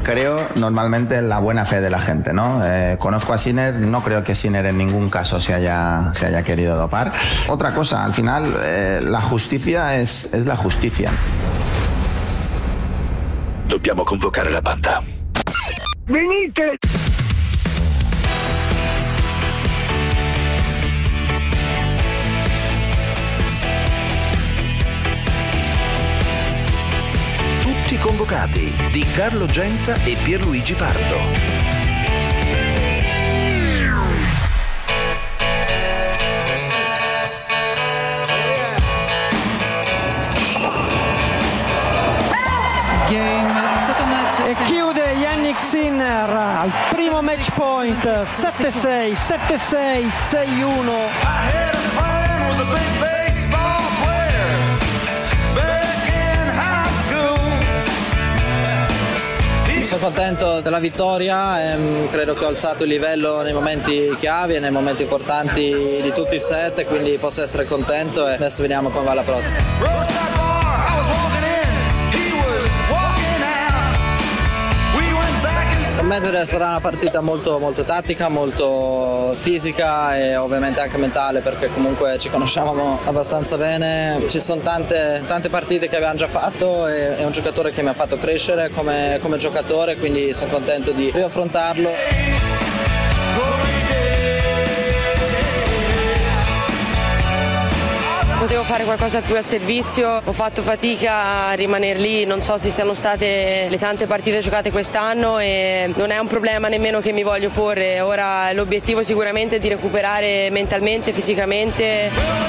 creo normalmente en la buena fe de la gente, ¿no? Conozco a Sinner, no creo que Sinner en ningún caso se haya querido dopar. Otra cosa, al final la justicia es la justicia. Dobbiamo convocare la banda. Venite! Tutti convocati di Carlo Genta e Pierluigi Pardo. E chiude Jannik Sinner al primo match point, 7-6, 7-6, 6-1. Sono contento della vittoria e credo che ho alzato il livello nei momenti chiavi e nei momenti importanti di tutti i set, quindi posso essere contento e adesso vediamo come va la prossima. Con Medvedev sarà una partita molto, molto tattica, molto fisica e ovviamente anche mentale, perché comunque ci conosciamo abbastanza bene. Ci sono tante partite che abbiamo già fatto e è un giocatore che mi ha fatto crescere come giocatore, quindi sono contento di riaffrontarlo. Potevo fare qualcosa più al servizio, ho fatto fatica a rimanere lì, non so se siano state le tante partite giocate quest'anno e non è un problema nemmeno che mi voglio porre. Ora l'obiettivo sicuramente è di recuperare mentalmente, fisicamente.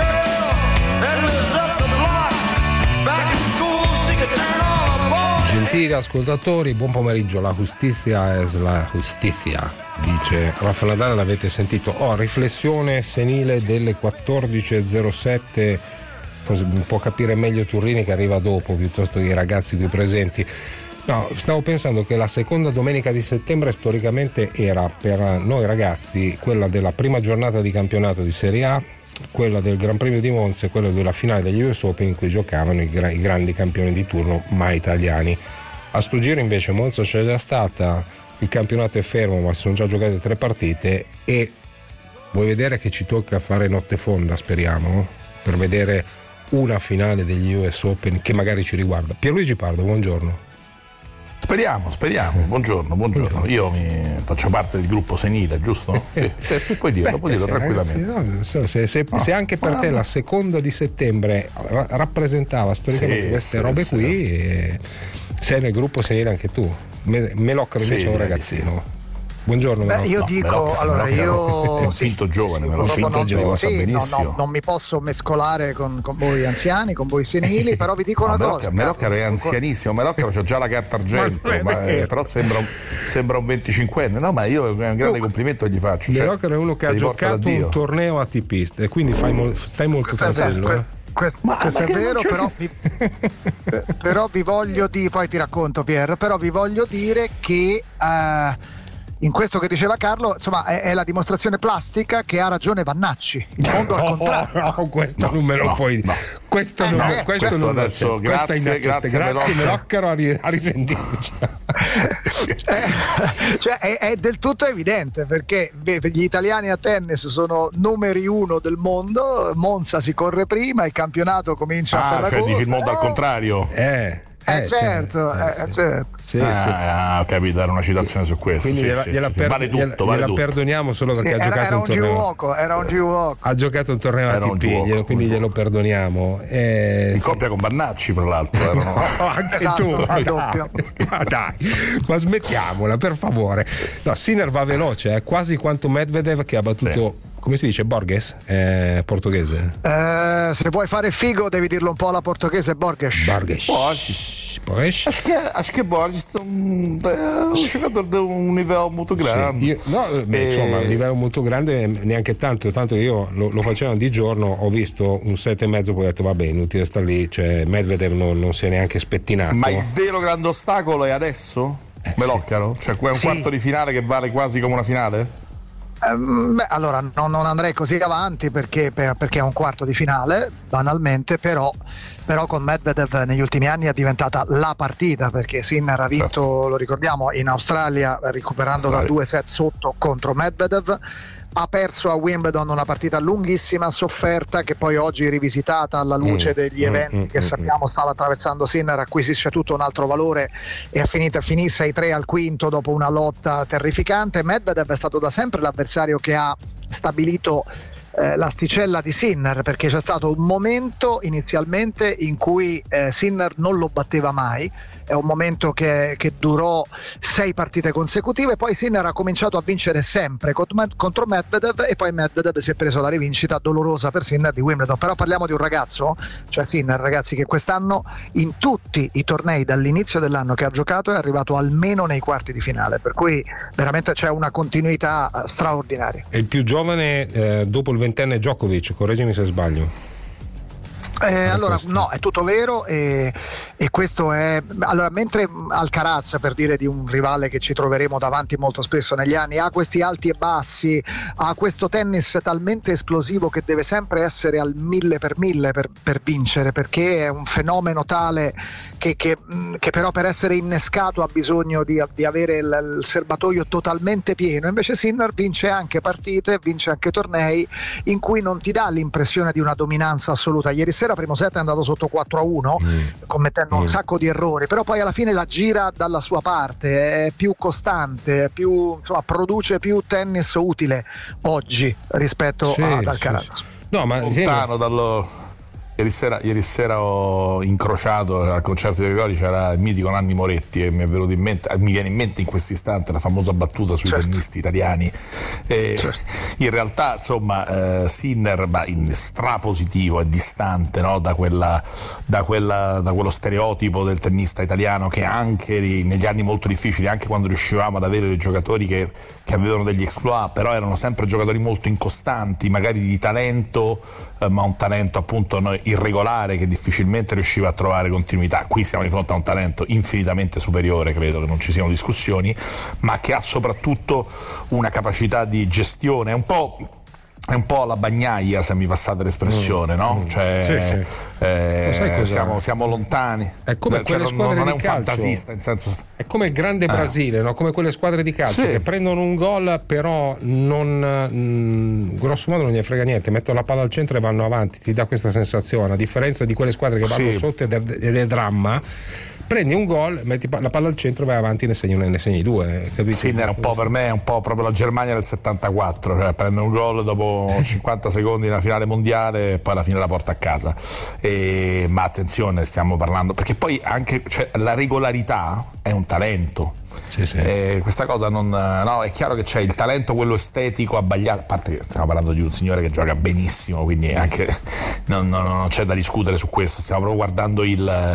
Gentili ascoltatori, buon pomeriggio. La giustizia è la giustizia, dice Rafael Nadal, l'avete sentito. Riflessione senile delle 14.07, forse può capire meglio Turrini che arriva dopo piuttosto che i ragazzi qui presenti. No, stavo pensando che la seconda domenica di settembre storicamente era per noi ragazzi quella della prima giornata di campionato di Serie A, quella del Gran Premio di Monza e quella della finale degli US Open in cui giocavano i grandi campioni di turno mai italiani. A sto giro invece Monza c'è già stata, il campionato è fermo ma si sono già giocate 3 partite e vuoi vedere che ci tocca fare notte fonda, speriamo, per vedere una finale degli US Open che magari ci riguarda. Pierluigi Pardo, buongiorno. Speriamo. Buongiorno. Io mi faccio parte del gruppo senile, giusto? Sì, puoi dirlo tranquillamente. Se anche per te la seconda di settembre rappresentava storicamente queste robe qui, sei nel gruppo senile anche tu. Melocchero invece è un ragazzino. Buongiorno. Io dico, allora io è un finto giovane, non mi posso mescolare con voi anziani, con voi senili, però vi dico una cosa. Melocchero è anzianissimo, Melocchero c'ha già la carta argento, però sembra un 25enne. No, ma io un grande complimento gli faccio. Melocchero è uno che ha giocato un torneo ATP e quindi stai molto tranquillo. Questo è vero, però vi voglio dire, poi ti racconto Pier, però vi voglio dire che in questo che diceva Carlo, insomma, è la dimostrazione plastica che ha ragione Vannacci. Il mondo al contrario. Questo non me lo puoi. Questo non adesso. Grazie Melocchero a risentirci. Cioè è del tutto evidente, perché gli italiani a tennis sono numeri 1 del mondo. Monza si corre prima, il campionato comincia a Ferragosto. Cioè dici il mondo al contrario. Certo. Sì. Ho capito, era una citazione su questo. Quindi gliela perdoniamo solo perché ha giocato un torneo. Era un G-Walk. Ha giocato un torneo ATP, quindi glielo perdoniamo. In coppia con Vannacci, tra l'altro. Anche esatto, tu. Dai, ma smettiamola, per favore. No, Sinner va veloce, quasi quanto Medvedev che ha battuto. Sì. Come si dice? Borges? Portoghese? Se vuoi fare figo devi dirlo un po' alla portoghese. Borges. Acho che Borges è un giocatore di un livello molto grande. Insomma, un livello molto grande neanche tanto io lo facevano di giorno, ho visto un 7,5, poi ho detto vabbè, inutile sta lì, cioè Medvedev non si è neanche spettinato. Ma il vero grande ostacolo è adesso? Melocchero? Cioè è un quarto di finale che vale quasi come una finale? Allora non andrei così avanti perché è un quarto di finale, banalmente, però con Medvedev negli ultimi anni è diventata la partita, perché Sinner ha vinto, certo, lo ricordiamo, in Australia recuperando da 2 set sotto contro Medvedev. Ha perso a Wimbledon una partita lunghissima, sofferta, che poi oggi rivisitata alla luce degli eventi che sappiamo stava attraversando Sinner, acquisisce tutto un altro valore e finisse ai 3 al quinto dopo una lotta terrificante. Medvedev è stato da sempre l'avversario che ha stabilito l'asticella di Sinner, perché c'è stato un momento inizialmente in cui Sinner non lo batteva mai. È un momento che durò 6 partite consecutive, poi Sinner ha cominciato a vincere sempre contro Medvedev, e poi Medvedev si è preso la rivincita dolorosa per Sinner di Wimbledon. Però parliamo di un ragazzo, cioè Sinner, ragazzi, che quest'anno in tutti i tornei dall'inizio dell'anno che ha giocato è arrivato almeno nei quarti di finale, per cui veramente c'è una continuità straordinaria. È il più giovane dopo il 20enne Djokovic, correggimi se sbaglio. Allora no, è tutto vero, e questo è, allora, mentre Alcaraz, per dire di un rivale che ci troveremo davanti molto spesso negli anni, ha questi alti e bassi, ha questo tennis talmente esplosivo che deve sempre essere al 1000 per 1000 per vincere, perché è un fenomeno tale che però per essere innescato ha bisogno di avere il serbatoio totalmente pieno. Invece Sinner vince anche partite, vince anche tornei in cui non ti dà l'impressione di una dominanza assoluta. Ieri sera primo set è andato sotto 4-1 commettendo un sacco di errori, però poi alla fine la gira dalla sua parte, è più costante, produce più tennis utile oggi rispetto ad Alcaraz. Sì. No, ma lontano dallo... Ieri sera ho incrociato al concerto di Gregori, c'era il mitico Nanni Moretti, e mi viene in mente in questo istante la famosa battuta sui tennisti italiani. In realtà, insomma, Sinner in strapositivo è distante, no, da quello stereotipo del tennista italiano, che anche negli anni molto difficili, anche quando riuscivamo ad avere dei giocatori che avevano degli exploit, però erano sempre giocatori molto incostanti, magari di talento, ma un talento appunto irregolare che difficilmente riusciva a trovare continuità. Qui siamo di fronte a un talento infinitamente superiore, credo che non ci siano discussioni, ma che ha soprattutto una capacità di gestione, è un po' la Bagnaia, se mi passate l'espressione, no? Cioè, siamo lontani. È come quelle squadre non di è un calcio. fantasista, in senso... È come il grande Brasile, no? Come quelle squadre di calcio che prendono un gol, però grosso modo non gli frega niente, mettono la palla al centro e vanno avanti. Ti dà questa sensazione, a differenza di quelle squadre che vanno sotto ed è dramma. Prendi un gol, metti la palla al centro, vai avanti, ne segni 2. Sì, era un po', per me è un po' proprio la Germania del 74, cioè prende un gol dopo 50 secondi nella finale mondiale e poi alla fine la porta a casa. Ma attenzione, stiamo parlando, perché poi anche la regolarità è un talento. Questa cosa è chiaro che c'è il talento, quello estetico abbagliato, a parte che stiamo parlando di un signore che gioca benissimo, quindi anche non c'è da discutere su questo. Stiamo proprio guardando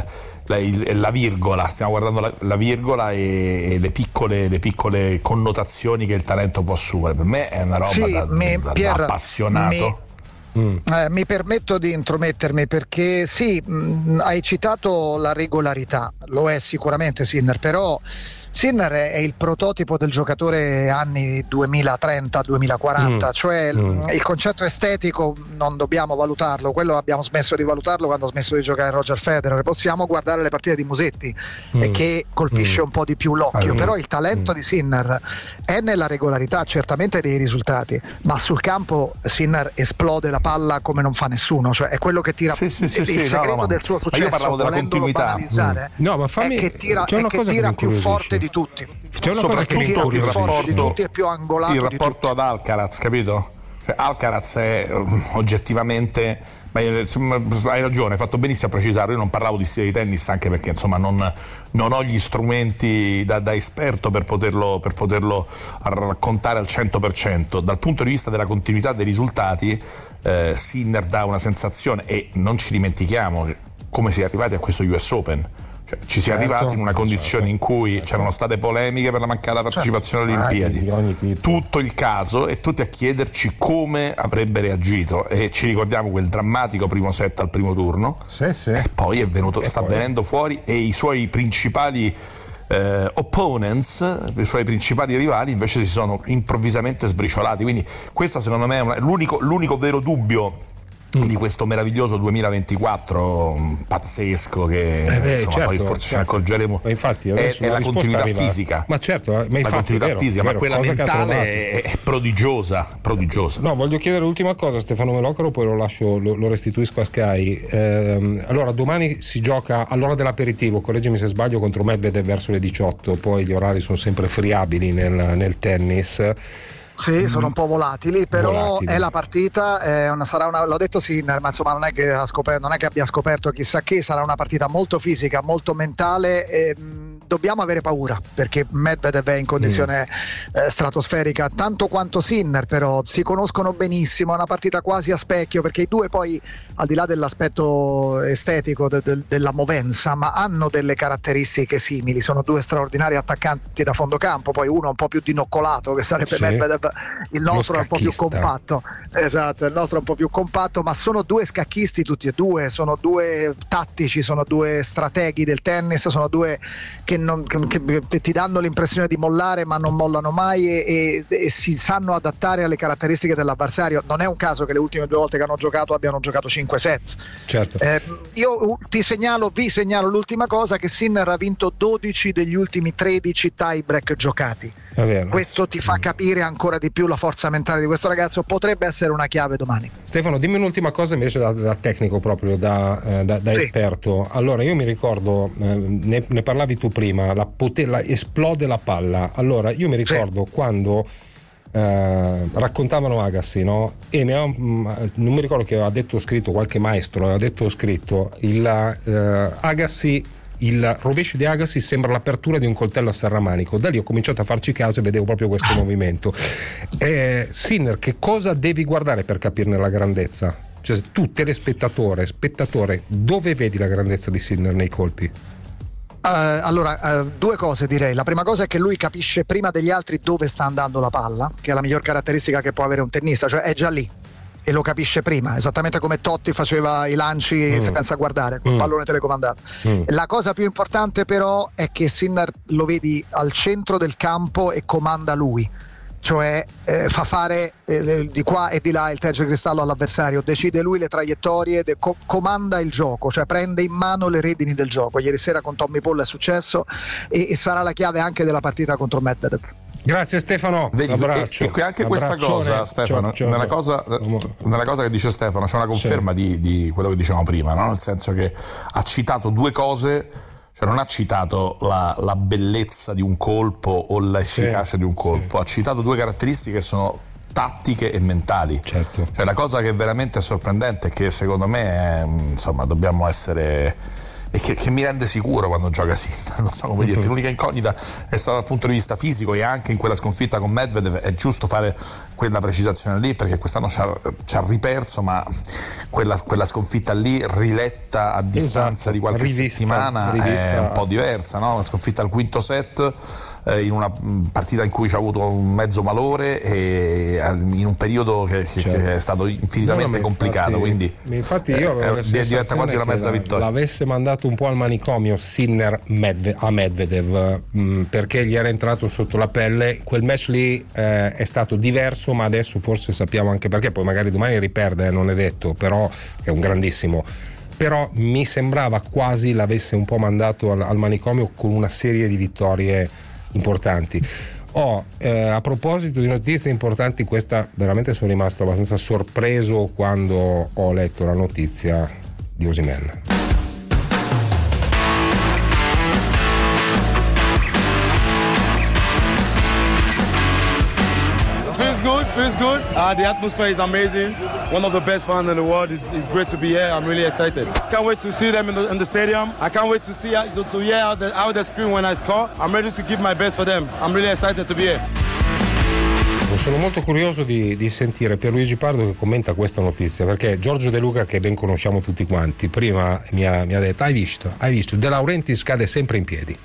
la virgola, stiamo guardando la virgola e le piccole connotazioni che il talento può assumere. Per me è una roba da appassionato. Mi permetto di intromettermi, perché hai citato la regolarità, lo è sicuramente Sinner, però Sinner è il prototipo del giocatore anni 2030-2040, cioè il concetto estetico non dobbiamo valutarlo, quello abbiamo smesso di valutarlo quando ha smesso di giocare Roger Federer. Possiamo guardare le partite di Musetti che colpisce un po' di più l'occhio, però il talento di Sinner è nella regolarità, certamente dei risultati, ma sul campo Sinner esplode la palla come non fa nessuno, cioè è quello che tira il segreto del suo successo, io parlavo della continuità, è che tira più forte di tutti, c'è una cosa che il rapporto è più angolato, il rapporto ad Alcaraz, capito? Cioè, Alcaraz è oggettivamente, hai ragione, hai fatto benissimo a precisarlo. Io non parlavo di stile di tennis, anche perché insomma non ho gli strumenti da esperto per poterlo raccontare al 100%. Dal punto di vista della continuità dei risultati, Sinner dà una sensazione, e non ci dimentichiamo come si è arrivati a questo US Open. Cioè, ci si è arrivati in una condizione in cui c'erano state polemiche per la mancata partecipazione alle Olimpiadi, tutto il caso, e tutti a chiederci come avrebbe reagito, e ci ricordiamo quel drammatico primo set al primo turno, e poi sta venendo fuori, e i suoi principali opponents, i suoi principali rivali, invece si sono improvvisamente sbriciolati. Quindi questa secondo me è l'unico vero dubbio di questo meraviglioso 2024 pazzesco che poi forse ci accorgeremo. Ma infatti è la continuità fisica. Ma certo, ma la infatti continuità vero, fisica, vero, ma quella mentale è prodigiosa. No, voglio chiedere l'ultima cosa a Stefano Melocaro, poi lo restituisco a Sky. Allora, domani si gioca all'ora dell'aperitivo, correggimi se sbaglio, contro Medvedev verso le 18, poi gli orari sono sempre friabili nel tennis. Sì, sono un po' volatili, però è la partita, l'ho detto Sinner, ma insomma non è che abbia scoperto chissà che, sarà una partita molto fisica, molto mentale. Dobbiamo avere paura perché Medvedev è in condizione stratosferica, tanto quanto Sinner, però si conoscono benissimo, è una partita quasi a specchio, perché i due poi, al di là dell'aspetto estetico della movenza, ma hanno delle caratteristiche simili, sono due straordinari attaccanti da fondo campo, poi uno un po' più dinoccolato che sarebbe Medvedev, il nostro è un po' più compatto, esatto, il nostro è un po' più compatto, ma sono due scacchisti tutti e due, sono due tattici, sono due strateghi del tennis, sono due che ti danno l'impressione di mollare ma non mollano mai e si sanno adattare alle caratteristiche dell'avversario. Non è un caso che le ultime 2 volte che hanno giocato abbiano giocato 5 set. Certo. Io vi segnalo l'ultima cosa, che Sinner ha vinto 12 degli ultimi 13 tie break giocati. Questo ti fa capire ancora di più la forza mentale di questo ragazzo, potrebbe essere una chiave domani. Stefano, dimmi un'ultima cosa invece da tecnico, proprio da esperto. Allora, io mi ricordo, ne parlavi tu prima, esplode la palla. Allora, io mi ricordo quando raccontavano Agassi, no? E non mi ricordo che aveva detto o scritto, qualche maestro aveva detto o scritto, Agassi, il rovescio di Agassi sembra l'apertura di un coltello a serramanico. Da lì ho cominciato a farci caso e vedevo proprio questo movimento. Sinner, che cosa devi guardare per capirne la grandezza? Cioè, tu telespettatore, dove vedi la grandezza di Sinner nei colpi? Allora, 2 cose direi. La prima cosa è che lui capisce prima degli altri dove sta andando la palla, che è la miglior caratteristica che può avere un tennista, cioè è già lì e lo capisce prima, esattamente come Totti faceva i lanci senza guardare, con il pallone telecomandato. La cosa più importante però è che Sinner lo vedi al centro del campo e comanda lui, cioè fa fare di qua e di là il tergicristallo all'avversario, decide lui le traiettorie, comanda il gioco, cioè prende in mano le redini del gioco. Ieri sera con Tommy Paul è successo e sarà la chiave anche della partita contro Medvedev. Grazie Stefano, vedi, abbraccio. E anche questa cosa, Stefano, nella cosa che dice Stefano c'è una conferma di quello che dicevamo prima, no? Nel senso che ha citato 2 cose, cioè non ha citato la bellezza di un colpo o l'efficacia di un colpo, ha citato 2 caratteristiche che sono tattiche e mentali. Certo. Cioè, la cosa che è veramente sorprendente è che secondo me insomma dobbiamo essere, e che mi rende sicuro quando gioca Sinner, non so come dirti, l'unica incognita è stata dal punto di vista fisico, e anche in quella sconfitta con Medvedev è giusto fare quella precisazione lì, perché quest'anno ci ha riperso, ma quella sconfitta lì riletta a distanza di qualche settimana è un po' diversa, no? Una sconfitta al quinto set in una partita in cui ci ha avuto un mezzo malore e in un periodo che è stato infinitamente complicato, quindi infatti io diventa quasi una mezza vittoria. L'avesse mandato un po' al manicomio Sinner a Medvedev, perché gli era entrato sotto la pelle. Quel match lì è stato diverso, ma adesso forse sappiamo anche perché, poi magari domani riperde, non è detto, però è un grandissimo. Però mi sembrava quasi l'avesse un po' mandato al manicomio con una serie di vittorie importanti. A proposito di notizie importanti, questa veramente sono rimasto abbastanza sorpreso quando ho letto la notizia di Osimhen. Feels good. The atmosphere is amazing. One of the best fans in the world. It's great to be here. I'm really excited. Can't wait to see them in the stadium. I can't wait to hear how they scream when I score. I'm ready to give my best for them. I'm really excited to be here. Sono molto curioso di sentire Pierluigi Pardo che commenta questa notizia, perché Giorgio De Luca, che ben conosciamo tutti quanti, prima mi ha detto hai visto, De Laurentiis cade sempre in piedi.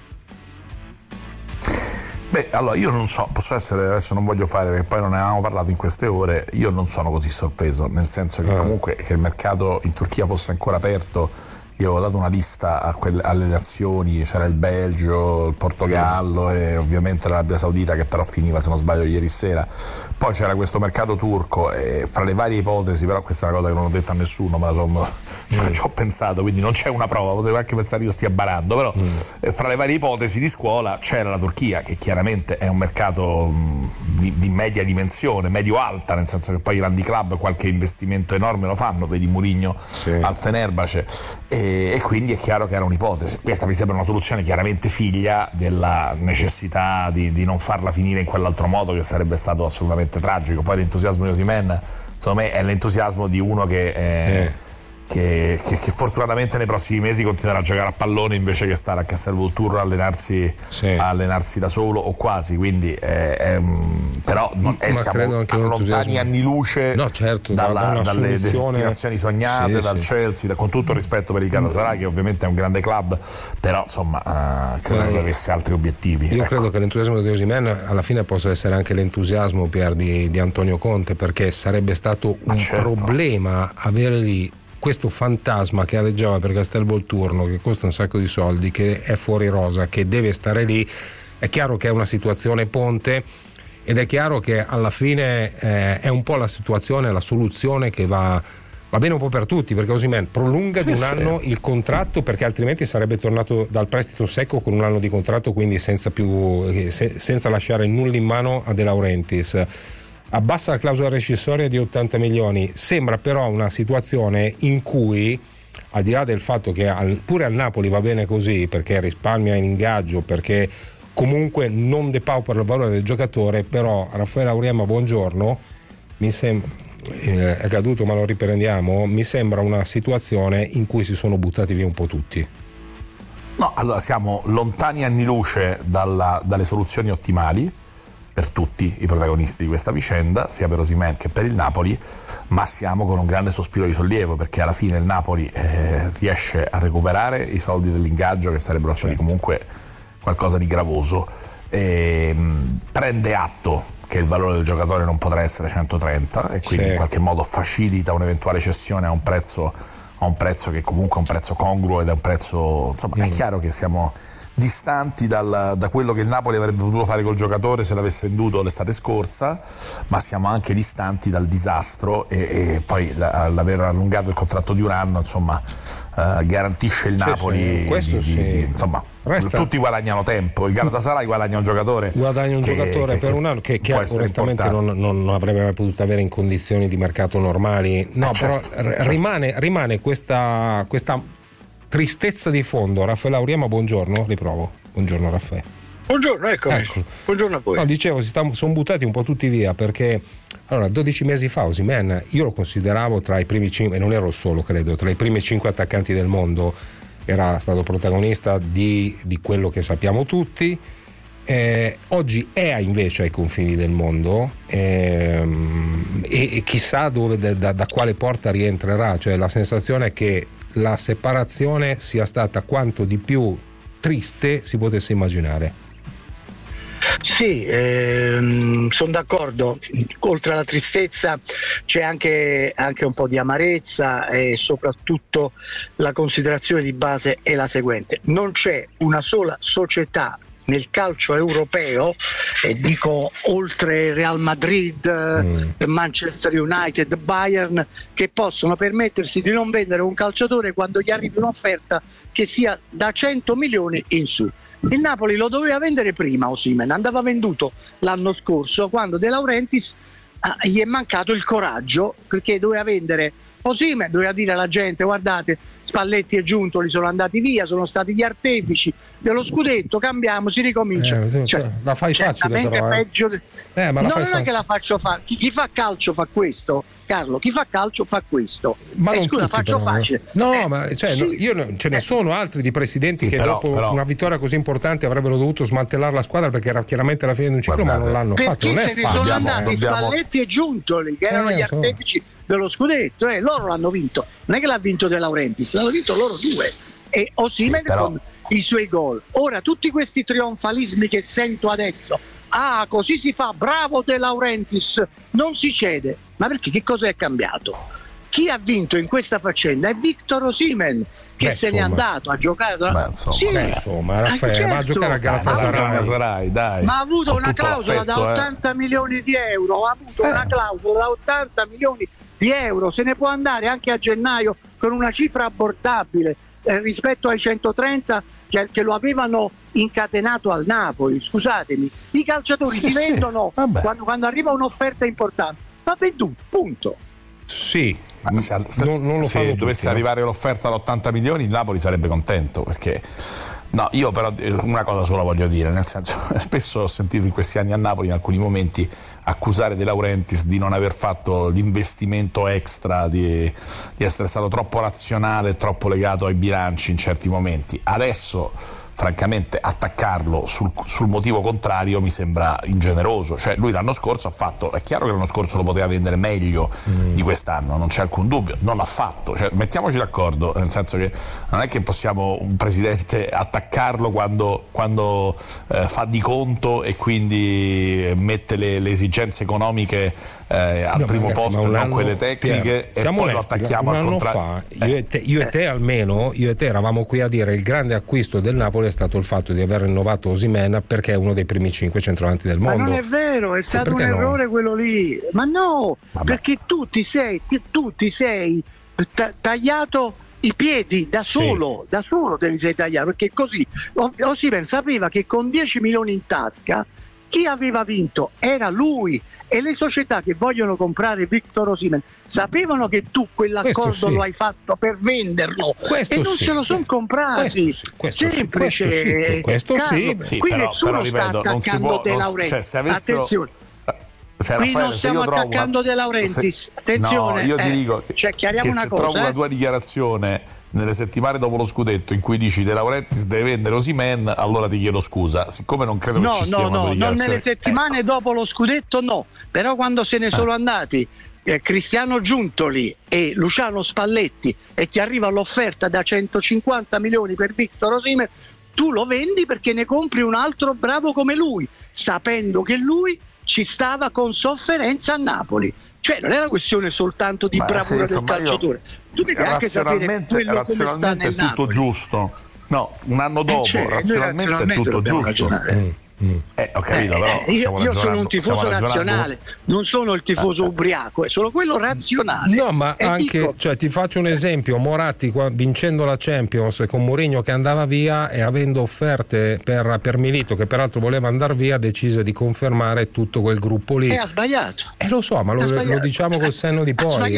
Beh, allora io non so, posso essere, adesso non voglio fare perché poi non ne avevamo parlato in queste ore, io non sono così sorpreso, nel senso che comunque che il mercato in Turchia fosse ancora aperto io avevo dato una lista alle nazioni, c'era il Belgio, il Portogallo e ovviamente l'Arabia Saudita, che però finiva, se non sbaglio, ieri sera. Poi c'era questo mercato turco e fra le varie ipotesi, però questa è una cosa che non ho detto a nessuno, ma ci ho pensato, quindi non c'è una prova, potevo anche pensare io stia barando, però fra le varie ipotesi di scuola c'era la Turchia, che chiaramente è un mercato di media dimensione, medio-alta, nel senso che poi i grandi club qualche investimento enorme lo fanno, vedi Mourinho al Fenerbahce, e quindi è chiaro che era un'ipotesi. Questa mi sembra una soluzione chiaramente figlia della necessità di non farla finire in quell'altro modo, che sarebbe stato assolutamente tragico. Poi l'entusiasmo di Osimhen, secondo me, è l'entusiasmo di uno che fortunatamente nei prossimi mesi continuerà a giocare a pallone invece che stare a Castelvolturno a allenarsi da solo o quasi, quindi però siamo lontani anni luce dalle destinazioni sognate, dal Chelsea, con tutto il rispetto per il Galatasaray, che ovviamente è un grande club, però insomma credo che avesse altri obiettivi. Io credo che l'entusiasmo di Osimhen alla fine possa essere anche l'entusiasmo di Antonio Conte, perché sarebbe stato un problema avere lì questo fantasma che aleggiava per Castelvolturno, che costa un sacco di soldi, che è fuori rosa, che deve stare lì. È chiaro che è una situazione ponte, ed è chiaro che alla fine è un po' la situazione, la soluzione che va bene un po' per tutti, perché Osimhen prolunga di un anno il contratto, perché altrimenti sarebbe tornato dal prestito secco con un anno di contratto, quindi senza lasciare nulla in mano a De Laurentiis. Abbassa la clausola rescissoria di 80 milioni. Sembra però una situazione in cui, al di là del fatto che pure al Napoli va bene così, perché risparmia in ingaggio, perché comunque non depaupera il valore del giocatore, però Raffaele Auriemma, buongiorno, mi sembra è caduto ma lo riprendiamo, mi sembra una situazione in cui si sono buttati via un po' tutti. No, allora siamo lontani anni luce dalle soluzioni ottimali per tutti i protagonisti di questa vicenda, sia per Osimhen che per il Napoli, ma siamo con un grande sospiro di sollievo, perché alla fine il Napoli riesce a recuperare i soldi dell'ingaggio, che sarebbero stati comunque qualcosa di gravoso, prende atto che il valore del giocatore non potrà essere 130 e quindi in qualche modo facilita un'eventuale cessione a un prezzo che comunque è un prezzo congruo ed è un prezzo, insomma, è chiaro che siamo distanti da quello che il Napoli avrebbe potuto fare col giocatore se l'avesse venduto l'estate scorsa, ma siamo anche distanti dal disastro, e poi l'aver allungato il contratto di un anno, insomma, garantisce il Napoli insomma, tutti guadagnano tempo. Il Galatasaray guadagna un giocatore per un anno che onestamente non avrebbe mai potuto avere in condizioni di mercato normali. Però rimane questa tristezza di fondo. Raffaele Auriemma, buongiorno, riprovo. Buongiorno Raffaele. Buongiorno, eccomi. Ecco. Buongiorno a voi. No, dicevo, sono buttati un po' tutti via, perché allora 12 mesi fa Osimhen io lo consideravo tra i primi 5, e non ero solo, credo, tra i primi 5 attaccanti del mondo. Era stato protagonista di quello che sappiamo tutti. Oggi è invece ai confini del mondo, e chissà dove, da quale porta rientrerà. Cioè, la sensazione è che la separazione sia stata quanto di più triste si potesse immaginare. Sì, sono d'accordo. Oltre alla tristezza c'è anche un po' di amarezza, e soprattutto la considerazione di base è la seguente: non c'è una sola società nel calcio europeo, e dico oltre Real Madrid, Manchester United, Bayern, che possono permettersi di non vendere un calciatore quando gli arrivi un'offerta che sia da 100 milioni in su. Il Napoli lo doveva vendere prima Osimhen, andava venduto l'anno scorso, quando De Laurentiis gli è mancato il coraggio, perché doveva vendere Osimhen, doveva dire alla gente: guardate, Spalletti e Giuntoli sono andati via, sono stati gli artefici dello scudetto, cambiamo, si ricomincia. La fai facile però, peggio non è che la faccio fare. Chi fa calcio fa questo, Carlo, chi fa calcio fa questo. Ma scusa, faccio però, facile. Io ce ne sono altri di presidenti che dopo una vittoria così importante avrebbero dovuto smantellare la squadra, perché era chiaramente la fine di un ciclo, ma non l'hanno fatto. Non se ne sono andati Spalletti e Giuntoli, che erano gli artefici dello scudetto, loro l'hanno vinto, non è che l'ha vinto De Laurentiis, l'hanno vinto loro due, e Osimhen con i suoi gol. Ora tutti questi trionfalismi che sento adesso, così si fa, bravo De Laurentiis, non si cede, ma perché? Che cosa è cambiato? chi ha vinto in questa faccenda è Victor Osimhen, che se n'è andato a giocare Raffaele va a giocare a Galatasaray, dai. Ma ha avuto una clausola da 80 milioni di euro, di euro, se ne può andare anche a gennaio con una cifra abbordabile rispetto ai 130 che lo avevano incatenato al Napoli. Scusatemi, i calciatori si vendono quando arriva un'offerta importante, va venduto, punto. Sì, non lo fanno. Se dovesse arrivare l'offerta da 80 milioni, il Napoli sarebbe contento, perché no, io però una cosa sola voglio dire, nel senso, spesso ho sentito in questi anni a Napoli in alcuni momenti accusare De Laurentiis di non aver fatto l'investimento extra, di essere stato troppo razionale, troppo legato ai bilanci in certi momenti. Adesso francamente attaccarlo sul motivo contrario mi sembra ingeneroso. Cioè lui l'anno scorso ha fatto, è chiaro che l'anno scorso lo poteva vendere meglio di quest'anno, non c'è alcun dubbio, non l'ha fatto, cioè, mettiamoci d'accordo, nel senso che non è che possiamo un presidente attaccarlo quando fa di conto e quindi mette le esigenze economiche al primo posto, non quelle tecniche, e poi lo attacchiamo al contrario. Io e te eravamo qui a dire il grande acquisto del Napoli è stato il fatto di aver rinnovato Osimhen, perché è uno dei primi 5 centravanti del mondo. Ma non è vero, è stato un errore quello lì. Ma no, perché tu ti sei tagliato i piedi da solo te li sei tagliati, perché così Osimhen sapeva che con 10 milioni in tasca chi aveva vinto era lui, e le società che vogliono comprare Victor Osimhen sapevano che tu quell'accordo lo hai fatto per venderlo, e non se lo sono comprati. Semplice. Questo sì. Qui nessuno sta attaccando De Laurentiis. Attenzione. Qui non stiamo attaccando De Laurentiis. Attenzione. No, io ti dico chiariamo una cosa. Trovo la tua dichiarazione nelle settimane dopo lo scudetto in cui dici De Laurentiis deve vendere Osimhen, allora ti chiedo scusa, siccome non credo che ci sia una non nelle settimane dopo lo scudetto, no, però quando se ne sono andati Cristiano Giuntoli e Luciano Spalletti e ti arriva l'offerta da 150 milioni per Victor Osimhen, tu lo vendi perché ne compri un altro bravo come lui, sapendo che lui ci stava con sofferenza a Napoli. Cioè non è una questione soltanto di bravura del calciatore, tu devi anche sapere quello come sta nel è tutto Napoli. Giusto. No, un anno dopo razionalmente è tutto giusto. Ho capito, però io sono un tifoso razionale, non sono il tifoso ubriaco, è solo quello razionale. No, ma anche, cioè, ti faccio un esempio: Moratti vincendo la Champions con Mourinho che andava via e avendo offerte per Milito, che peraltro voleva andare via, decise di confermare tutto quel gruppo lì. E ha sbagliato. Lo so, ma lo diciamo col senno di poi.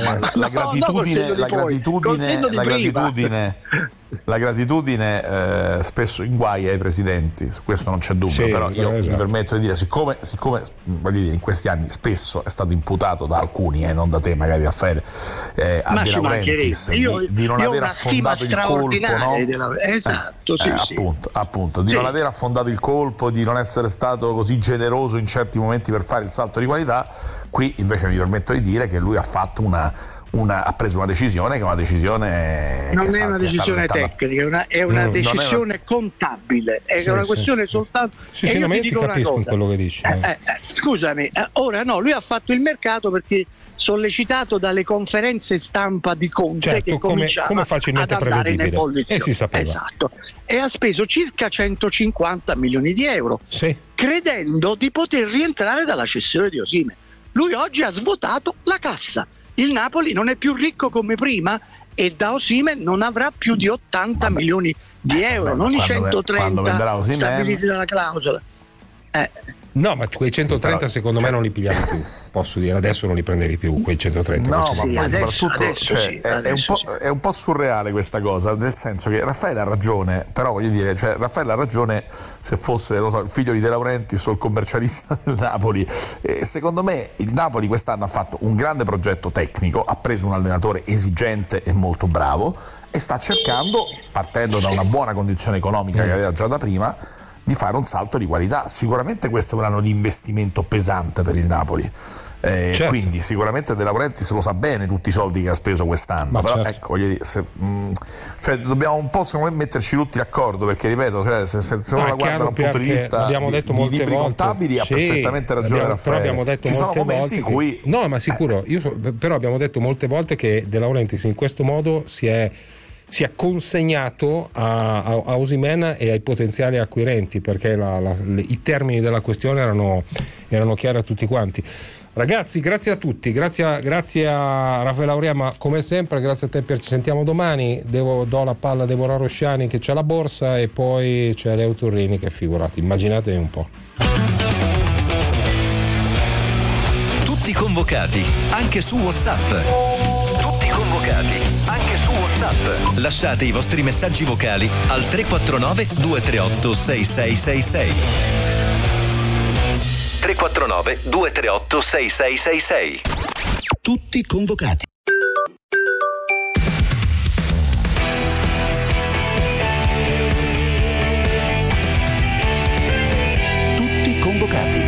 La gratitudine spesso inguaia i presidenti, su questo non c'è dubbio, però io mi permetto di dire, siccome voglio dire, in questi anni spesso è stato imputato da alcuni, non da te magari Raffaele, a De Laurentiis di non aver affondato il colpo, no? Esatto, appunto, di non aver affondato il colpo, di non essere stato così generoso in certi momenti per fare il salto di qualità. Qui invece mi permetto di dire che lui ha fatto ha preso una decisione che è una decisione non è una decisione tecnica, è una decisione contabile, è una questione soltanto. Io ti capisco in quello che dici. Scusami, ora no, lui ha fatto il mercato perché sollecitato dalle conferenze stampa di Conte, che cominciava ad andare nel bollettino. Si sapeva. Esatto. E ha speso circa 150 milioni di euro, credendo di poter rientrare dalla cessione di Osimhen. Lui oggi ha svuotato la cassa. Il Napoli non è più ricco come prima e da Osimhen non avrà più di 80 milioni di euro, non i 130 stabiliti dalla clausola. No, ma quei 130 secondo me non li pigliavi più, posso dire, adesso non li prendevi più quei 130. No, ma poi soprattutto è un po' surreale questa cosa, nel senso che Raffaele ha ragione, però voglio dire, Raffaele ha ragione se fosse il figlio di De Laurentiis o il commercialista del Napoli. Secondo me il Napoli quest'anno ha fatto un grande progetto tecnico, ha preso un allenatore esigente e molto bravo e sta cercando, partendo da una buona condizione economica che aveva già da prima, di fare un salto di qualità. Sicuramente questo è un anno di investimento pesante per il Napoli. Certo. Quindi sicuramente De Laurentiis lo sa bene tutti i soldi che ha speso quest'anno, però certo. Ecco, voglio dire, cioè dobbiamo un po' secondo me metterci tutti d'accordo, perché ripeto, se uno la guarda da un punto di vista di libri contabili ha perfettamente ragione Raffaele. Però abbiamo detto ci molte sono momenti volte in cui no, ma sicuro, però abbiamo detto molte volte che De Laurentiis in questo modo si è consegnato a Osimhen e ai potenziali acquirenti, perché i termini della questione erano chiari a tutti quanti. Ragazzi, grazie a tutti, grazie a Raffaele Aurea, ma come sempre grazie a te ci sentiamo domani. Do la palla a Deborah Rosciani che c'è la borsa, e poi c'è Leo Turrini che figurati, immaginatevi un po'. Tutti convocati, anche su WhatsApp. Tutti convocati, anche su WhatsApp. Lasciate i vostri messaggi vocali al 349 238 6666. 349 238 6666. Tutti convocati. Tutti convocati.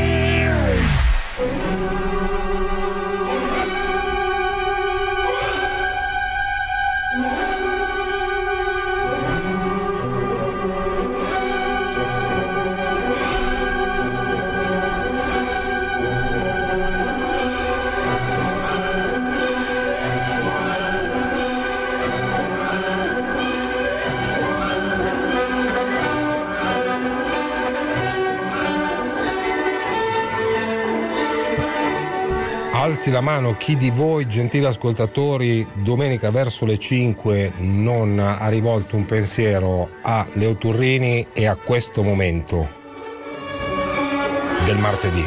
Alzi la mano chi di voi, gentili ascoltatori, domenica verso le 5 non ha rivolto un pensiero a Leo Turrini e a questo momento del martedì.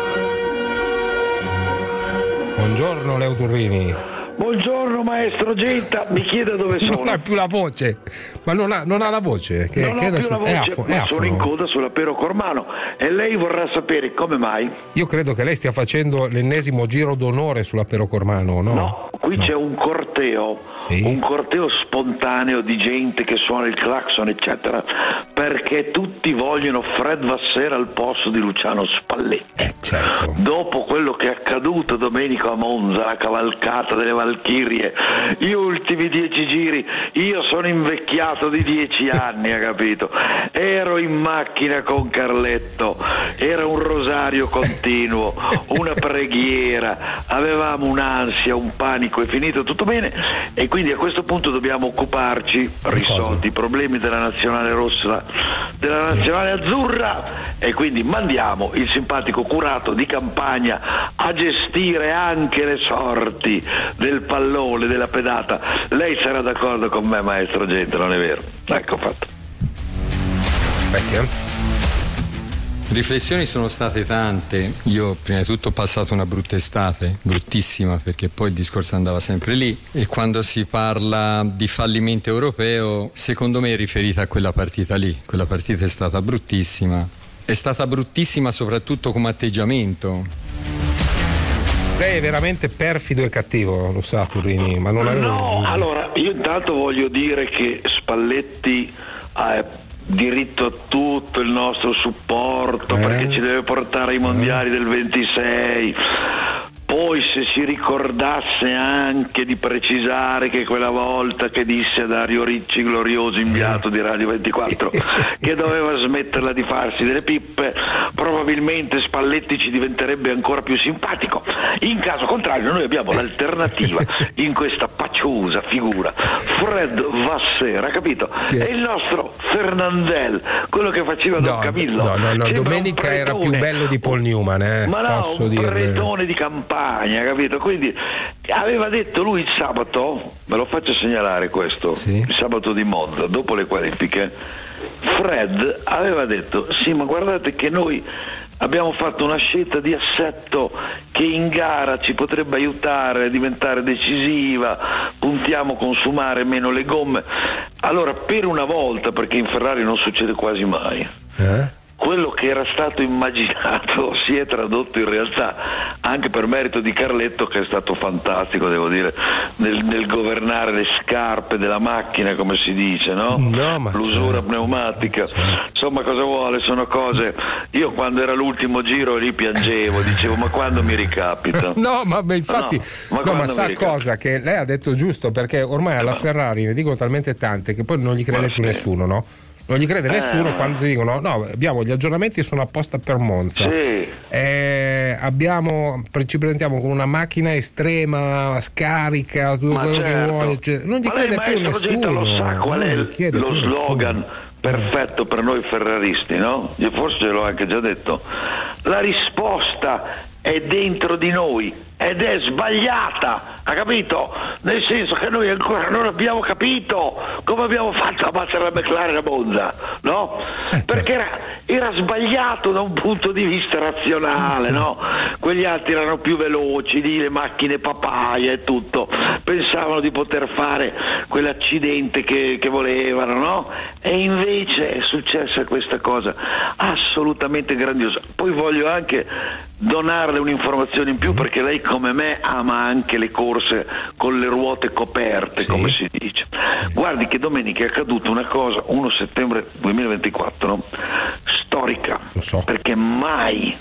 Buongiorno Leo Turrini. Buongiorno maestro Genta, mi chiede dove sono. Non ha più la voce, ma non ha la voce. Non ho più la voce, sono in coda sulla Pero Cormano e lei vorrà sapere come mai. Io credo che lei stia facendo l'ennesimo giro d'onore sulla Pero Cormano, no? No, qui c'è un corteo, sì? Un corteo spontaneo di gente che suona il clacson eccetera, perché tutti vogliono Fred Vasseur al posto di Luciano Spalletti. Certo. Dopo quello che è accaduto domenica a Monza, la cavalcata delle Valchirie, gli ultimi 10 giri, io sono invecchiato di 10 anni, ha capito? Ero in macchina con Carletto, era un rosario continuo, una preghiera, avevamo un'ansia, un panico, è finito tutto bene e quindi a questo punto dobbiamo occuparci, risolti i problemi della nazionale rossa, della nazionale azzurra, e quindi mandiamo il simpatico curato di campagna a gestire anche le sorti del pallone, della pedata. Lei sarà d'accordo con me maestro Genta, non è vero? Ecco fatto. Riflessioni sono state tante. Io prima di tutto ho passato una brutta estate, bruttissima, perché poi il discorso andava sempre lì, e quando si parla di fallimento europeo secondo me è riferita a quella partita lì. Quella partita è stata bruttissima soprattutto come atteggiamento. Lei è veramente perfido e cattivo, lo sa Turrini, ma non No, allora io intanto voglio dire che Spalletti ha diritto a tutto il nostro supporto perché ci deve portare ai mondiali del 26. Poi se si ricordasse anche di precisare che quella volta che disse a Dario Ricci, glorioso inviato di Radio 24, che doveva smetterla di farsi delle pippe, probabilmente Spalletti ci diventerebbe ancora più simpatico. In caso contrario noi abbiamo l'alternativa in questa pacciosa figura, Fred Vasseur, ha capito? È il nostro Fernandel, quello che faceva Don Camillo. No, domenica era più bello di Paul Newman, ma no, posso un dirle. pretone di campagna, capito? Quindi aveva detto lui il sabato, me lo faccio segnalare questo, il sabato di Monza, dopo le qualifiche, Fred aveva detto sì, ma guardate che noi abbiamo fatto una scelta di assetto che in gara ci potrebbe aiutare a diventare decisiva, puntiamo a consumare meno le gomme. Allora, per una volta, perché in Ferrari non succede quasi mai, quello che era stato immaginato si è tradotto in realtà, anche per merito di Carletto, che è stato fantastico, devo dire, nel governare le scarpe della macchina, come si dice, no? L'usura pneumatica, insomma, cosa vuole? Sono cose. Io quando era l'ultimo giro lì piangevo, dicevo ma quando mi ricapita? No, ma infatti ma sa cosa, che lei ha detto giusto, perché ormai alla Ferrari ne dicono talmente tante che poi non gli crede più nessuno, no? Non gli crede nessuno quando ti dicono no, abbiamo gli aggiornamenti sono apposta per Monza, ci presentiamo con una macchina estrema, scarica, tutto quello che vuoi, cioè, non gli crede più nessuno. Lo sa qual è lo slogan perfetto per noi ferraristi, no? Io forse ce l'ho anche già detto. La risposta è dentro di noi ed è sbagliata, ha capito? Nel senso che noi ancora non abbiamo capito come abbiamo fatto a battere la McLaren a Monza, no? Perché era sbagliato da un punto di vista razionale, no? Quegli altri erano più veloci, lì le macchine papaya e tutto, pensavano di poter fare quell'accidente che volevano, no? E invece è successa questa cosa assolutamente grandiosa. Poi voglio anche donarle un'informazione in più, perché lei come me ama anche le corse con le ruote coperte, come si dice. Guardi che domenica è accaduta una cosa, 1 settembre 2024, storica, perché mai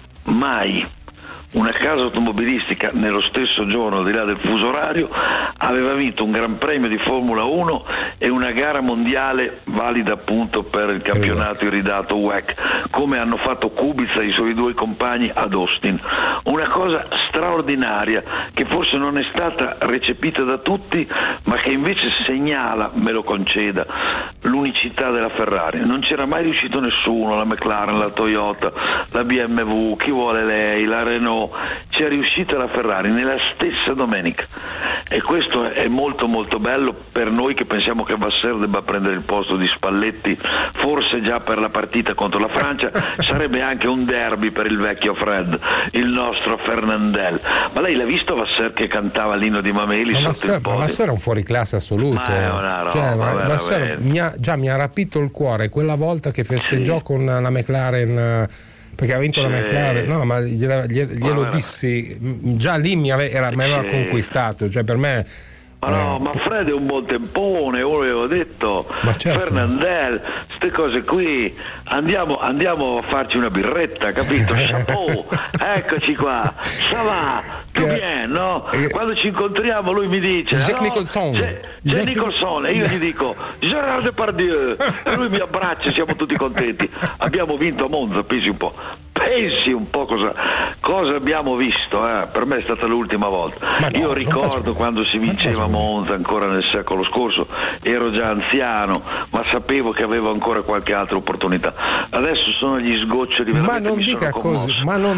una casa automobilistica nello stesso giorno, al di là del fuso orario, aveva vinto un Gran Premio di Formula 1 e una gara mondiale valida appunto per il campionato iridato WEC, come hanno fatto Kubica e i suoi 2 compagni ad Austin. Una cosa straordinaria che forse non è stata recepita da tutti, ma che invece segnala, me lo conceda, l'unicità della Ferrari. Non c'era mai riuscito nessuno, la McLaren, la Toyota, la BMW, chi vuole lei, la Renault, c'è riuscita la Ferrari nella stessa domenica, e questo è molto molto bello per noi che pensiamo che Vasseur debba prendere il posto di Spalletti, forse già per la partita contro la Francia. Sarebbe anche un derby per il vecchio Fred, il nostro Fernandel. Ma lei l'ha visto Vasseur che cantava l'inno di Mameli sotto il podio? Vasseur è un fuoriclasse assoluto, Vasseur mi ha rapito il cuore quella volta che festeggiò con la McLaren, perché ha vinto la McLaren, no, ma glielo dissi, già lì mi aveva conquistato, cioè per me. Ma Fred è un buon tempone, io avevo detto, Fernandel, queste cose qui, andiamo a farci una birretta, capito? Chapeau, eccoci qua, ça va, tout bien, no? Quando ci incontriamo lui mi dice Jack Nicholson, e io gli dico Gérard Depardieu, e lui mi abbraccia, siamo tutti contenti. Abbiamo vinto a Monza, pensi un po' cosa abbiamo visto, per me è stata l'ultima volta. Io ricordo quando si vinceva a Monza ancora nel secolo scorso, ero già anziano, ma sapevo che avevo ancora qualche altra opportunità. Adesso sono gli sgoccioli, ma non dica così,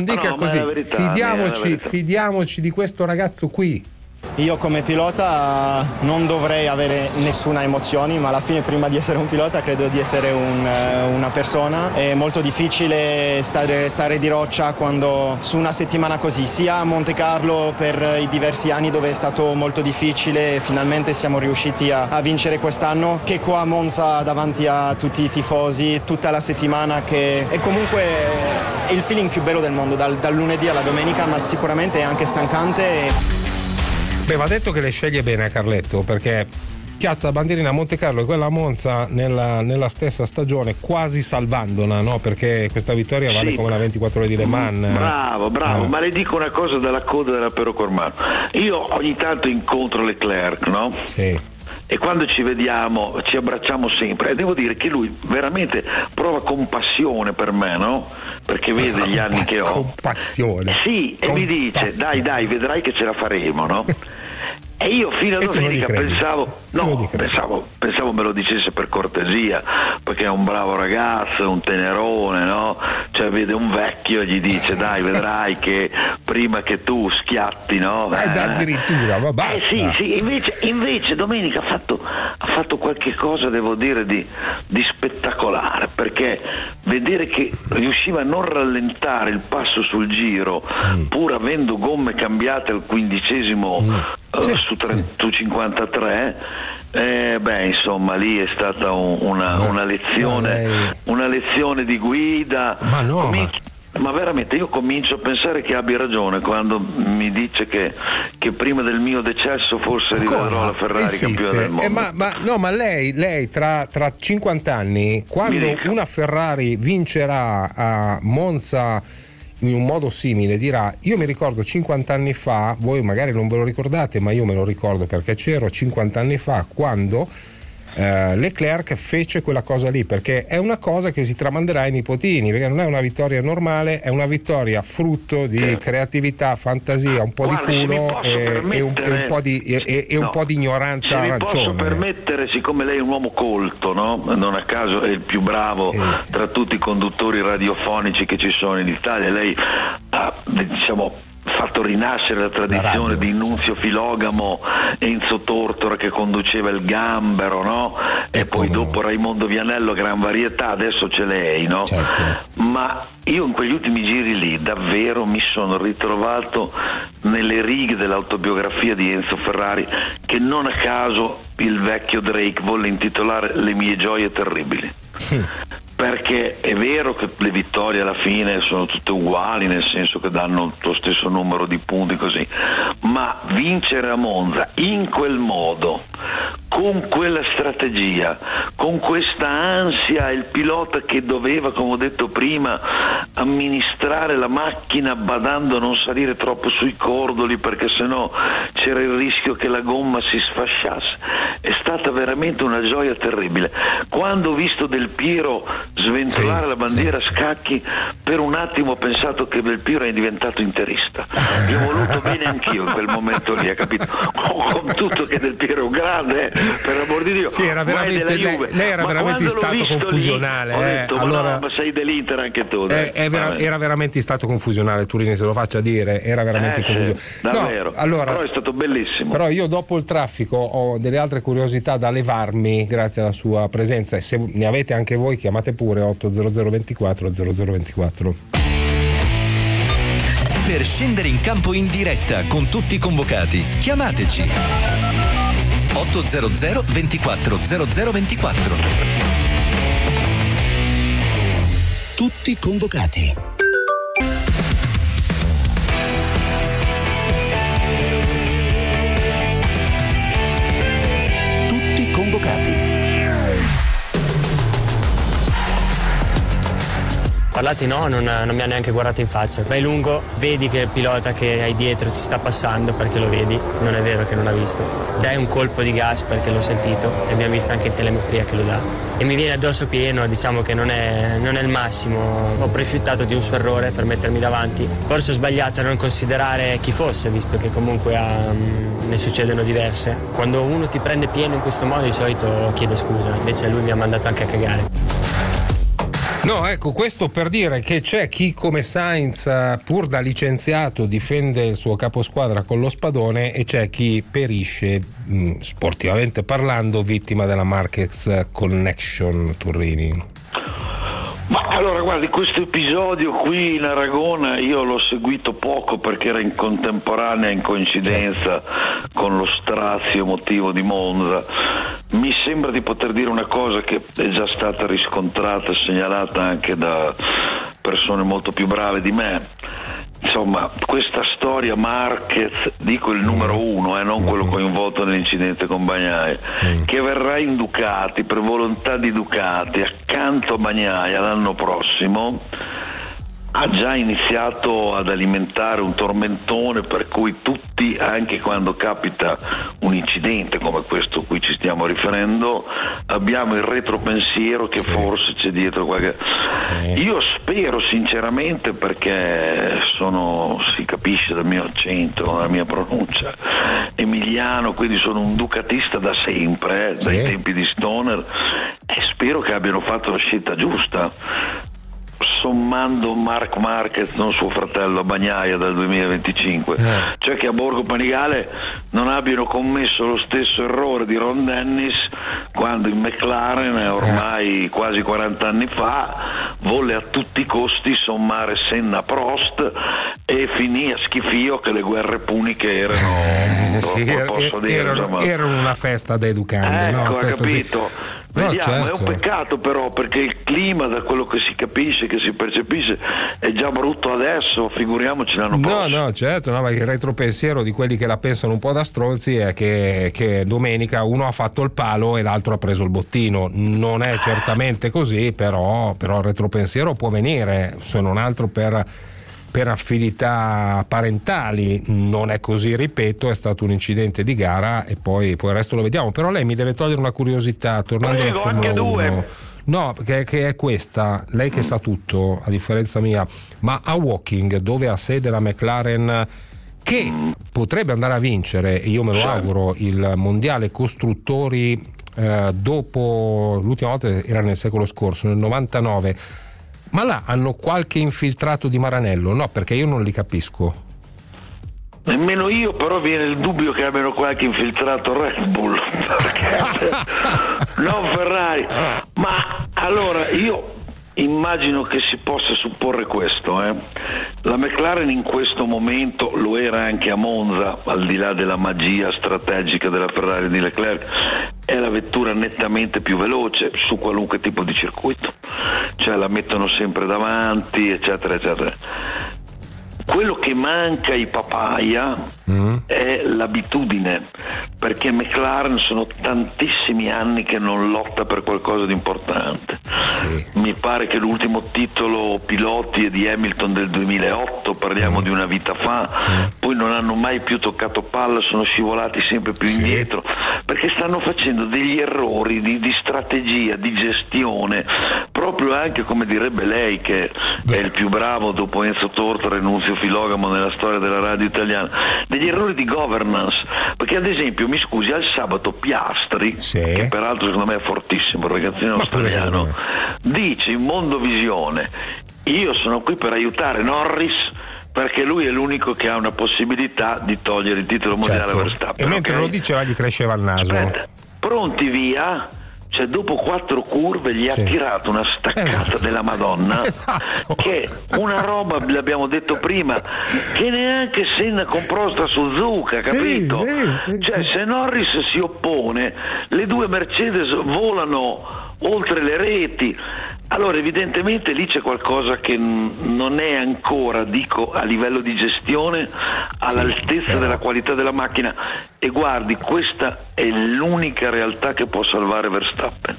fidiamoci di questo ragazzo qui. Io come pilota non dovrei avere nessuna emozione, ma alla fine prima di essere un pilota credo di essere una persona. È molto difficile stare di roccia quando su una settimana così, sia a Monte Carlo per i diversi anni dove è stato molto difficile e finalmente siamo riusciti a vincere quest'anno, che qua a Monza davanti a tutti i tifosi tutta la settimana, che è comunque il feeling più bello del mondo dal lunedì alla domenica, ma sicuramente è anche stancante. Beh, va detto che le sceglie bene a Carletto, perché piazza la bandierina a Monte Carlo e quella a Monza nella stessa stagione, quasi salvandola, no? Perché questa vittoria vale come la 24 ore di Le Mans. Bravo, ma le dico una cosa dalla coda della Pero Cormano. Io ogni tanto incontro Leclerc, no? Sì. E quando ci vediamo ci abbracciamo sempre, e devo dire che lui veramente prova compassione per me, no? Perché vede gli anni che ho. Compassione. Sì, e mi dice dai, vedrai che ce la faremo, no? E io fino a domenica pensavo me lo dicesse per cortesia, perché è un bravo ragazzo, un tenerone, no? Cioè vede un vecchio e gli dice dai, vedrai che prima che tu schiatti, no? Addirittura, ma basta. Sì, invece domenica ha fatto qualche cosa, devo dire, di spettacolare, perché vedere che riusciva a non rallentare il passo sul giro, pur avendo gomme cambiate al 15esimo su 53, Insomma, lì è stata una lezione di guida. Ma veramente io comincio a pensare che abbia ragione quando mi dice che prima del mio decesso forse rivedrò la Ferrari campione del mondo. Ma lei tra 50 anni, quando una Ferrari vincerà a Monza in un modo simile, dirà: io mi ricordo 50 anni fa, voi magari non ve lo ricordate, ma io me lo ricordo perché c'ero 50 anni fa quando Leclerc fece quella cosa lì, perché è una cosa che si tramanderà ai nipotini, perché non è una vittoria normale, è una vittoria frutto di creatività, fantasia, un po' di culo e un po' di ignoranza arancione. Posso permettere, siccome lei è un uomo colto, no? Non a caso è il più bravo tra tutti i conduttori radiofonici che ci sono in Italia, lei ha fatto rinascere la tradizione di Nunzio Filogamo, Enzo Tortora che conduceva il Gambero, no? E poi dopo Raimondo Vianello, gran varietà, adesso c'è lei, no? Certo. Ma io in quegli ultimi giri lì davvero mi sono ritrovato nelle righe dell'autobiografia di Enzo Ferrari, che non a caso il vecchio Drake volle intitolare Le mie gioie terribili. Perché è vero che le vittorie alla fine sono tutte uguali, nel senso che danno lo stesso numero di punti così, ma vincere a Monza in quel modo, con quella strategia, con questa ansia, il pilota che doveva, come ho detto prima, amministrare la macchina badando a non salire troppo sui cordoli perché sennò c'era il rischio che la gomma si sfasciasse, è stata veramente una gioia terribile. Quando ho visto Del Piero sventolare la bandiera a scacchi, per un attimo ho pensato che Del Piero è diventato interista. Gli ho voluto bene anch'io in quel momento lì, ha capito? Con tutto che Del Piero è un grande, per l'amor di Dio. Sì, era veramente, lei era veramente in stato confusionale. Lì, ho detto, allora, ma sei dell'Inter anche tu. Era veramente in stato confusionale, Turini, se lo faccia dire, era veramente confusionale. Davvero. Però è stato bellissimo. Però io dopo il traffico ho delle altre curiosità da levarmi grazie alla sua presenza, e se ne avete anche voi chiamate pure 800 24 0024. Per scendere in campo in diretta con tutti i convocati, chiamateci 800 24 0024. Tutti convocati. Tutti convocati. Parlati no, non mi ha neanche guardato in faccia. Vai lungo, vedi che il pilota che hai dietro ti sta passando perché lo vedi, non è vero che non ha visto. Dai un colpo di gas perché l'ho sentito e abbiamo visto anche in telemetria che lo dà. E mi viene addosso pieno, diciamo che non è il massimo. Ho approfittato di un suo errore per mettermi davanti. Forse ho sbagliato a non considerare chi fosse, visto che comunque ne succedono diverse. Quando uno ti prende pieno in questo modo di solito chiede scusa, invece lui mi ha mandato anche a cagare. No, ecco, questo per dire che c'è chi come Sainz, pur da licenziato, difende il suo caposquadra con lo spadone, e c'è chi perisce, sportivamente parlando, vittima della Marquez Connection, Turrini. Ma allora guardi, questo episodio qui in Aragona io l'ho seguito poco perché era in contemporanea, in coincidenza con lo strazio emotivo di Monza. Mi sembra di poter dire una cosa che è già stata riscontrata e segnalata anche da persone molto più brave di me. Insomma, questa storia Marquez, dico il numero uno, non quello coinvolto nell'incidente con Bagnaia, che verrà in Ducati per volontà di Ducati accanto a Bagnaia l'anno prossimo, ha già iniziato ad alimentare un tormentone per cui tutti, anche quando capita un incidente come questo a cui ci stiamo riferendo, abbiamo il retropensiero che forse c'è dietro qualche... Io spero sinceramente, perché si capisce dal mio accento, dalla mia pronuncia, emiliano, quindi sono un ducatista da sempre, dai tempi di Stoner, e spero che abbiano fatto la scelta giusta, sommando Marc Marquez, non suo fratello, a Bagnaia dal 2025, cioè che a Borgo Panigale non abbiano commesso lo stesso errore di Ron Dennis quando in McLaren, ormai quasi 40 anni fa, volle a tutti i costi sommare Senna Prost E finì a schifio che le guerre puniche erano erano una festa da educandi, ecco, no? hai capito? Sì. Vediamo, No, certo. è un peccato però, perché il clima, da quello che si capisce, che si percepisce, è già brutto adesso, figuriamoci l'anno prossimo. No, certo, no, ma il retropensiero di quelli che la pensano un po' da stronzi è che domenica uno ha fatto il palo e l'altro ha preso il bottino. Non è certamente così, però il retropensiero può venire, se non altro per affinità parentali. Non è così, ripeto, è stato un incidente di gara e poi il resto lo vediamo. Però lei mi deve togliere una curiosità, tornando alla Formula 1. No, che è questa, lei che sa tutto a differenza mia, ma a Woking, dove ha sede la McLaren, che potrebbe andare a vincere, io me lo auguro, il mondiale costruttori dopo, l'ultima volta era nel secolo scorso, nel 99. Ma là hanno qualche infiltrato di Maranello? No, perché io non li capisco. Nemmeno io, però viene il dubbio che abbiano qualche infiltrato Red Bull, non Ferrari. Ma allora io immagino che si possa supporre questo, La McLaren in questo momento, lo era anche a Monza, al di là della magia strategica della Ferrari di Leclerc, è la vettura nettamente più veloce su qualunque tipo di circuito, cioè la mettono sempre davanti, eccetera eccetera. Quello che manca ai papaya è l'abitudine, perché McLaren sono tantissimi anni che non lotta per qualcosa di importante. Mi pare che l'ultimo titolo piloti è di Hamilton del 2008, parliamo di una vita fa, poi non hanno mai più toccato palla, sono scivolati sempre più indietro, perché stanno facendo degli errori di strategia, di gestione, proprio anche, come direbbe lei, che è il più bravo dopo Enzo Tortora e Nunzio Filogamo nella storia della radio italiana, degli errori di governance, perché ad esempio, mi scusi, al sabato Piastri, che peraltro secondo me è fortissimo, il ragazzino australiano, dice in Mondovisione: io sono qui per aiutare Norris perché lui è l'unico che ha una possibilità di togliere il titolo mondiale a Verstappen. E mentre lo diceva gli cresceva il naso. Aspetta, pronti via. Cioè, dopo 4 curve gli ha tirato una staccata della Madonna, che una roba, l'abbiamo detto prima, che neanche Senna con Prost a Suzuka, capito? Cioè, se Norris si oppone, le due Mercedes volano oltre le reti. Allora evidentemente lì c'è qualcosa che non è ancora, dico, a livello di gestione all'altezza della qualità della macchina. E guardi, questa è l'unica realtà che può salvare Verstappen,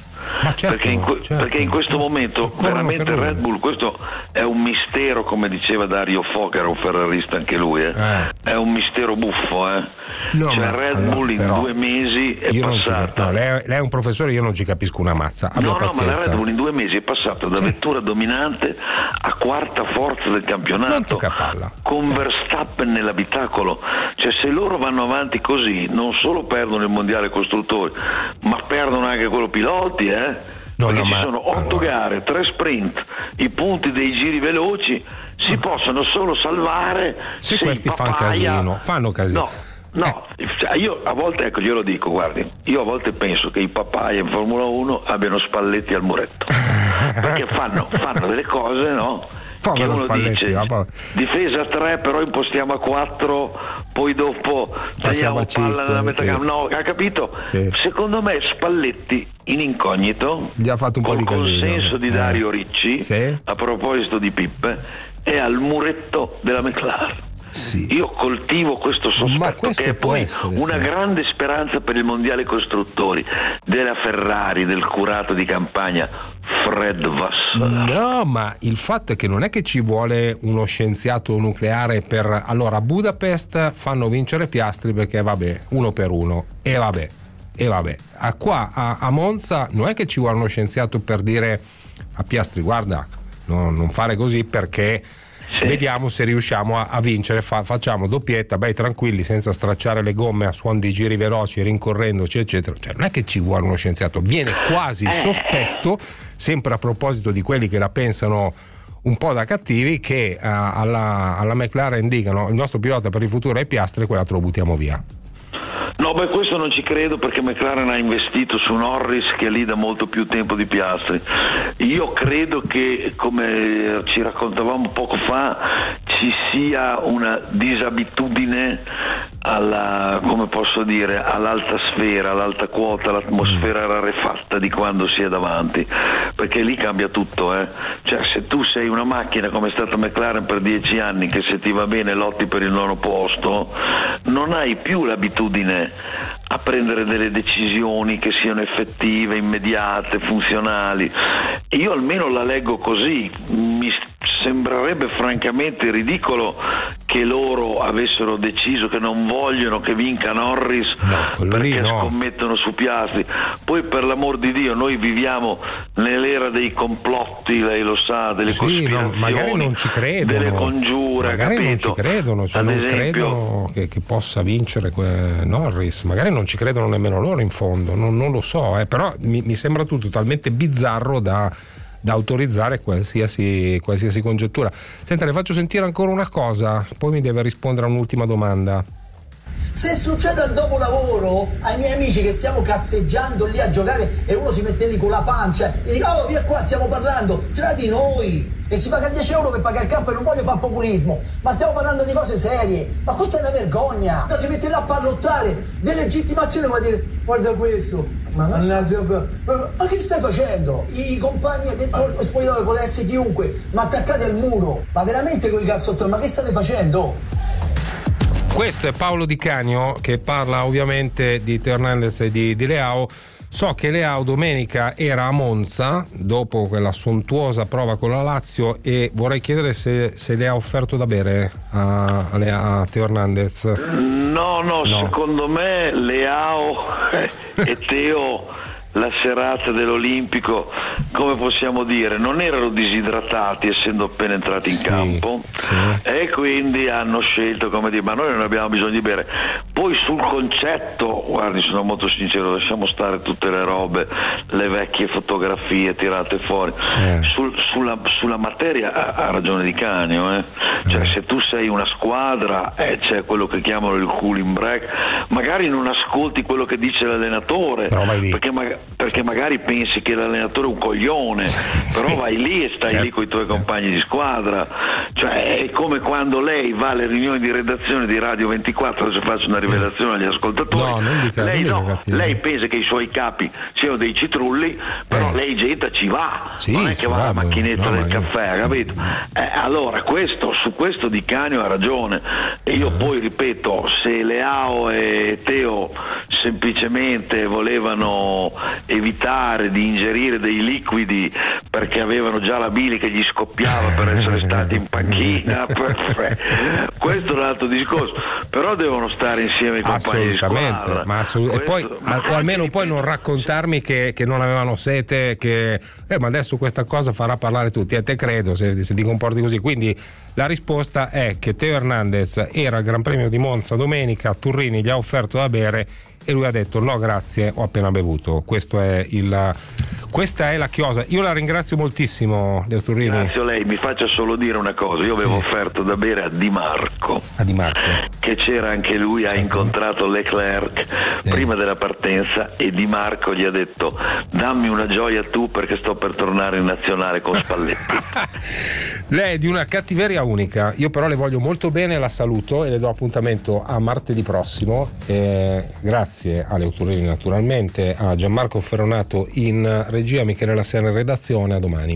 perché in questo momento veramente Red Bull, questo è un mistero, come diceva Dario Fo, che era un ferrarista anche lui, è un mistero buffo, No, cioè Red Bull in 2 mesi è passata. Lei è un professore, io non ci capisco una mazza. Ma la Red Bull in 2 mesi è passata da vettura dominante a quarta forza del campionato, con Verstappen nell'abitacolo. Cioè, se loro vanno avanti così, non solo perdono il mondiale costruttori, ma perdono anche quello piloti, perché ci sono 8 gare, 3 sprint, i punti dei giri veloci si possono solo salvare se questi fanno casino. No, cioè io a volte, ecco, glielo dico, guardi, io a volte penso che i papaya in Formula 1 abbiano Spalletti al muretto, perché fanno delle cose, no? Che uno dice difesa 3, però impostiamo a 4, poi dopo tagliamo palla nella metà gamma. No, ha capito? Secondo me Spalletti in incognito, gli ha fatto un po' di consenso di Dario Ricci, a proposito di Pippe, è al muretto della McLaren. Io coltivo questo sospetto, che è poi una grande speranza per il mondiale costruttori della Ferrari, del curato di campagna Fred Vassar. No, ma il fatto è che non è che ci vuole uno scienziato nucleare per... Allora, a Budapest fanno vincere Piastri perché vabbè, 1 per 1 e vabbè. A Monza non è che ci vuole uno scienziato per dire a Piastri: guarda, non fare così, perché vediamo se riusciamo a vincere, facciamo doppietta, tranquilli, senza stracciare le gomme a suon di giri veloci, rincorrendoci eccetera. Cioè, non è che ci vuole uno scienziato, viene quasi il sospetto, sempre a proposito di quelli che la pensano un po' da cattivi, che alla McLaren dicano: il nostro pilota per il futuro è Piastri, quell'altro lo buttiamo via. No, questo non ci credo, perché McLaren ha investito su Norris, che lì da molto più tempo di Piastri. Io credo che, come ci raccontavamo poco fa, ci sia una disabitudine come posso dire, all'alta sfera, all'alta quota, l'atmosfera rarefatta di quando si è davanti, perché lì cambia tutto, Cioè, se tu sei una macchina come è stata McLaren per 10 anni, che se ti va bene lotti per il 9° posto, non hai più l'abitudine a prendere delle decisioni che siano effettive, immediate, funzionali. Io almeno la leggo così. Mi sembrerebbe francamente ridicolo che loro avessero deciso che non vogliono che vinca Norris, perché scommettono su Piastri. Poi, per l'amor di Dio, noi viviamo nell'era dei complotti, lei lo sa, delle cospirazioni, magari non ci credono, delle congiure, magari capito? non ci credono, cioè non credono che possa vincere Norris, magari non ci credono nemmeno loro in fondo, non lo so, però mi sembra tutto talmente bizzarro da autorizzare qualsiasi congettura. Senta, le faccio sentire ancora una cosa, poi mi deve rispondere a un'ultima domanda. Se succede al dopolavoro, ai miei amici che stiamo cazzeggiando lì a giocare e uno si mette lì con la pancia e dico: oh, via qua, stiamo parlando tra di noi e si paga 10 euro per pagare il campo, e non voglio fare populismo, ma stiamo parlando di cose serie. Ma questa è una vergogna. Si mette là a parlottare delegittimazione, vuol dire: guarda questo, ma che stai facendo? I compagni dentro lo spogliatoio può essere chiunque, ma attaccati al muro, ma veramente con i cazzottori, ma che state facendo? Questo è Paolo Di Canio, che parla ovviamente di Teo Hernandez e di Leao. So che Leao domenica era a Monza dopo quella sontuosa prova con la Lazio, e vorrei chiedere se le ha offerto da bere a Teo Hernandez. No, secondo me Leao e Teo, la serata dell'Olimpico, come possiamo dire, non erano disidratati, essendo appena entrati in campo, e quindi hanno scelto, come dire, ma noi non abbiamo bisogno di bere. Poi sul concetto, guardi, sono molto sincero, lasciamo stare tutte le robe, le vecchie fotografie tirate fuori. Sulla materia ha ragione Di Canio, cioè se tu sei una squadra, c'è quello che chiamano il cooling break, magari non ascolti quello che dice l'allenatore, perché magari pensi che l'allenatore è un coglione, però vai lì e stai lì con i tuoi compagni di squadra. Cioè è come quando lei va alle riunioni di redazione di Radio 24, adesso faccio una rivelazione agli ascoltatori, lei pensa che i suoi capi siano dei citrulli, però lei gente ci va, non è che va alla macchinetta del caffè, capito? Allora su questo Di Canio ha ragione, e io poi ripeto, se Leao e Teo semplicemente volevano evitare di ingerire dei liquidi perché avevano già la bile che gli scoppiava per essere stati in panchina, questo è un altro discorso, però devono stare insieme i compagni di squadra. E poi o almeno poi non raccontarmi che non avevano sete, che ma adesso questa cosa farà parlare tutti, e te credo se ti comporti così. Quindi la risposta è che Teo Hernandez era al Gran Premio di Monza domenica, Turrini gli ha offerto da bere e lui ha detto: no grazie, ho appena bevuto. Questa è la chiosa. Io la ringrazio moltissimo, Leo Turrini. Grazie a lei. Mi faccia solo dire una cosa: io avevo offerto da bere a Di Marco, che c'era anche lui, ha incontrato Leclerc prima della partenza, e Di Marco gli ha detto: dammi una gioia tu, perché sto per tornare in nazionale con Spalletti. Lei è di una cattiveria unica, io però le voglio molto bene, la saluto e le do appuntamento a martedì prossimo. Grazie a Leo Turrini naturalmente, a Gianmarco Ferronato in regia, Michele Lassena in redazione. A domani.